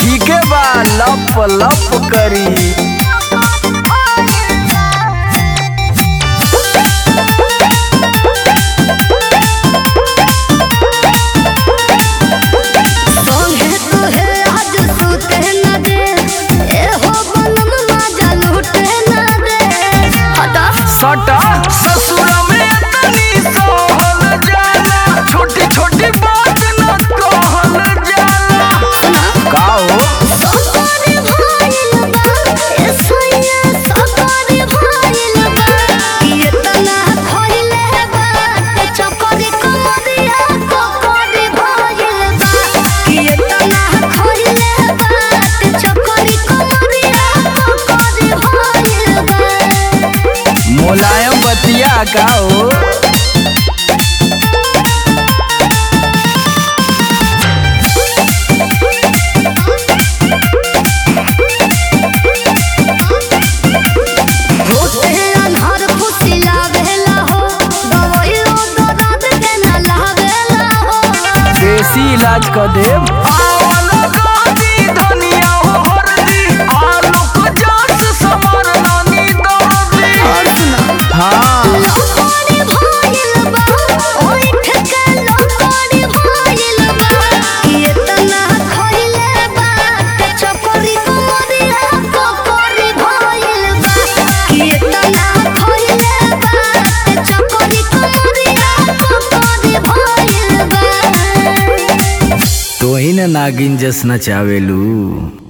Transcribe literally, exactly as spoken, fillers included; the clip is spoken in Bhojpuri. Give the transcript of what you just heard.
ठीक है बा लप लप करी। सटा ससुर में तनी सोहल जाला, छोटी छोटी बात न कहल जाला। का हो सकारी भइल बा ए सैया सकारी भइल बा ये तना खइले बा ते चकरी कमरिया सकारी भइल बा ये तना खइले बा ते चकरी कमरिया सकारी भइल बा। मुलायम बतिया का हो देसी इलाज कर देव। तो ही ना नागिन जस नचावेलू।